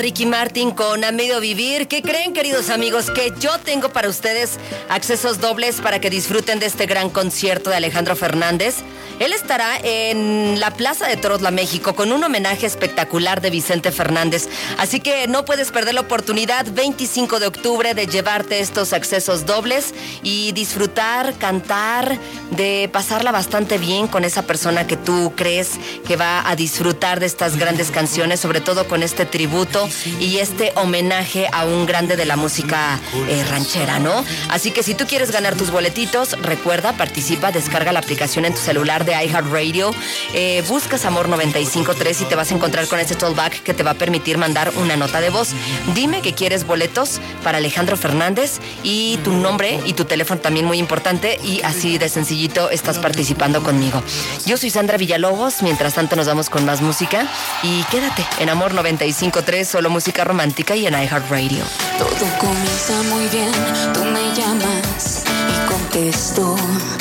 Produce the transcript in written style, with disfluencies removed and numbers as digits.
Ricky Martin con A Medio Vivir. ¿Qué creen, queridos amigos? Que yo tengo para ustedes accesos dobles para que disfruten de este gran concierto de Alejandro Fernández. Él estará en la Plaza de Toros La México con un homenaje espectacular de Vicente Fernández. Así que no puedes perder la oportunidad 25 de octubre de llevarte estos accesos dobles y disfrutar, cantar, de pasarla bastante bien con esa persona que tú crees que va a disfrutar de estas grandes canciones, sobre todo con este tributo y este homenaje a un grande de la música ranchera, ¿no? Así que si tú quieres ganar tus boletitos, recuerda, participa, descarga la aplicación en tu celular de iHeartRadio, buscas Amor 95.3 y te vas a encontrar con este tollback que te va a permitir mandar una nota de voz. Dime que quieres boletos para Alejandro Fernández y tu nombre y tu teléfono también muy importante, y así de sencillito estás participando conmigo. Yo soy Sandra Villalobos, mientras tanto nos vamos con más música y quédate en Amor 95.3, solo música romántica, y en iHeartRadio. Todo comienza muy bien, tú me llamas y contesto.